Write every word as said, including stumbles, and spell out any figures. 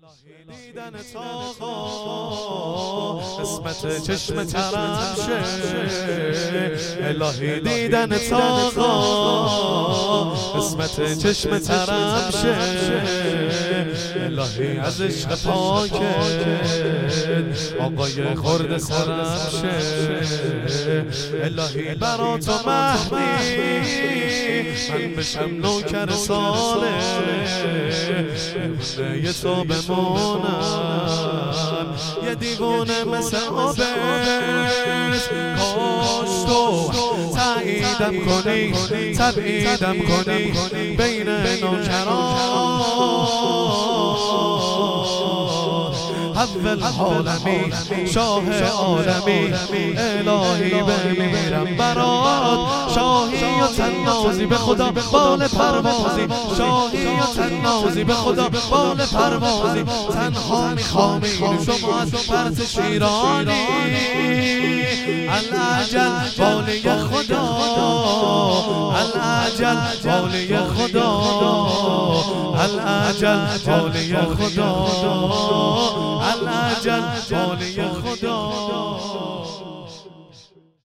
دیدن آقا قسمت چشم ترم شه، الهی دیدن آقا قسمت چشم ترم شه، الهی از عشق پاکت آقای خورد سرم شه، الهی برا تو مهدی من بشم نوکر صالح، یه تو بمونم یه دیوونه مثل آبت، کاش تو تاییدم کنی تبعیدم کنی بین نوکران، اول عالمی شاه عالمی الهی بمیرم برات، شاهی و تنازی به خدا بال پروازی، شاهی و تنازی به خدا بال پروازی، تنها میخوام این شما از فرس شیرانی، العجل بالی خدا العجل بالی خدا العجل بالی خدا.